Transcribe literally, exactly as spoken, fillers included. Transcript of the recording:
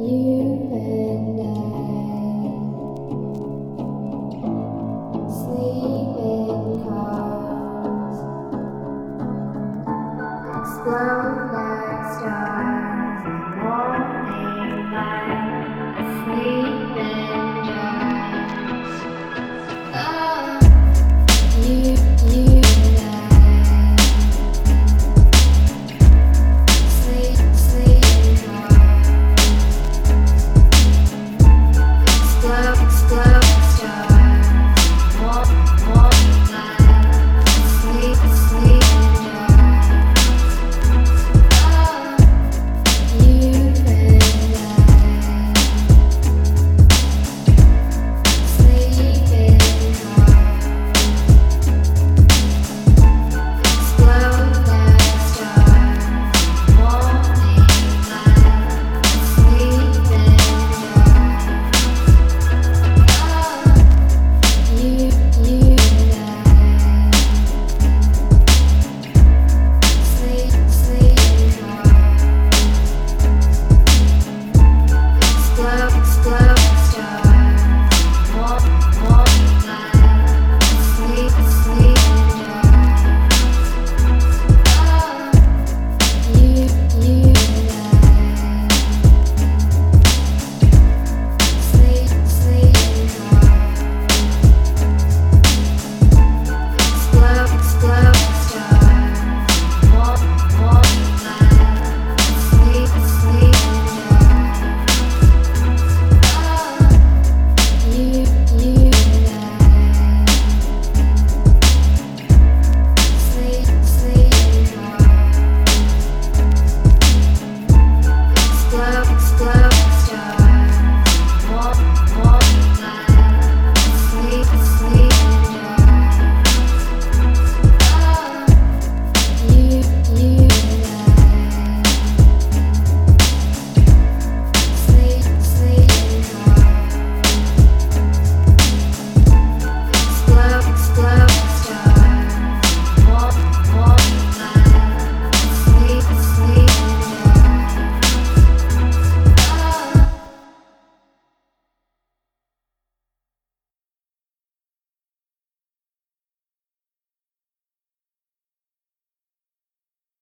You and I sleep in cars, explode like stars in morning light, asleep in jars. Oh, you, you and I sleep, sleep in cars, explode, explode stars, more, more light, sleep, sleep in jars. Oh, you and I sleep in cars, explode like stars, morning light, sleep in jars. Oh, you, you and I sleep, sleep in cars, explode, explode stars, more, more light, sleep, sleep in jars. Oh, you, you and I sleep, sleep in cars, explode, explode stars, more, more light, sleep, sleep in jars. Oh, you, you and I sleep, sleep in cars, explode, explode.